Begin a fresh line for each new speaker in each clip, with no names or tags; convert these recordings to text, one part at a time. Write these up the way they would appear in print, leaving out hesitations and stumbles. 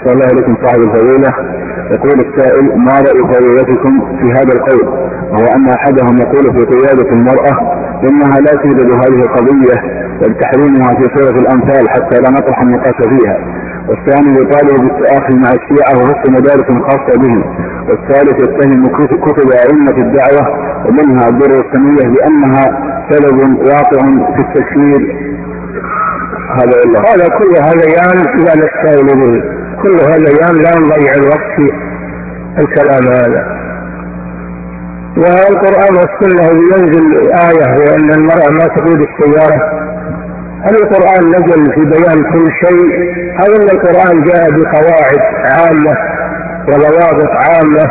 أحسن الله إليكم صاحب الفضيلة. يقول السائل: ما رأي فضيلتكم في هذا القول، وهو أن أحدهم يقول في قيادة المرأة إنها لا توجد هذه القضية بل تحريمها في سورة الأنفال حتى لا نطرح النقاش فيها، والثاني يطالب بالتآخي مع الشيعة وفق مدارس خاصة بهم، والثالث يتهم كتب أئمة الدعوة ومنها الدر السنية بأنها سبب واقع في التكفير.
هذا كل هذيان لا نستعين به، كل هذيان لا نضيع الوقت في الكلام هذا. والقرآن والسنة ينزل آية وأن المرأة ما تقود السيارة، هل القرآن نزل في بيان كل شيء أو أن القرآن جاء بقواعد عامة وضوابط عامة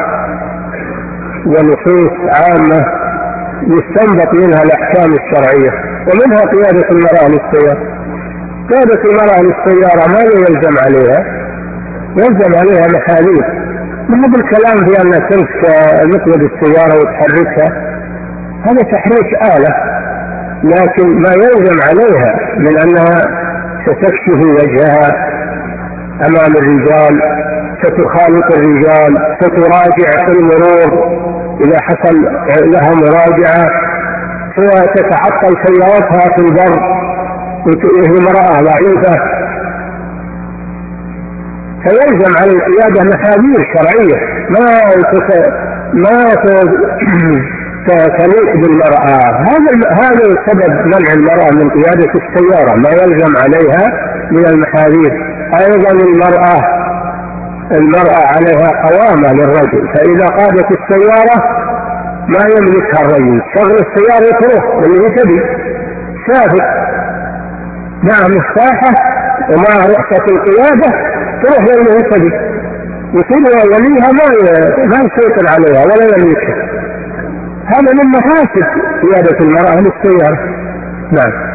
ونصوص عامة يستنبط منها الأحكام الشرعية، ومنها قيادة المرأة للسيارة. قيادة المرأة للسيارة ماذا يلزم عليها؟ يلزم عليها محاذير، ما بالكلام في أن تمسك مقود السيارة وتحركها، هذا تحريك آلة، لكن ما يلزم عليها من أنها ستكشف وجهها أمام الرجال، ستخالط الرجال، ستراجع في المرور إذا حصل لها مراجعة، ستتعطل سيارتها في البر وهي امرأة ضعيفة، فيلزم على القيادة محاذير شرعية ما تليق بالمرأة. هذا سبب منع المرأة من قيادة السيارة، ما يلزم عليها من المحاذير. أيضا المرأة عليها قوامة للرجل، فإذا قادت السيارة ما يملكها الرجل، شغل السيارة يترك واللي تبي سافر مع مفتاحه ومع رخصة القيادة تروح للي تبي، يصير وليها ما يسيطر عليها ولا يملكها. هذا من محاسن قيادة المرأة للسيارة. نعم.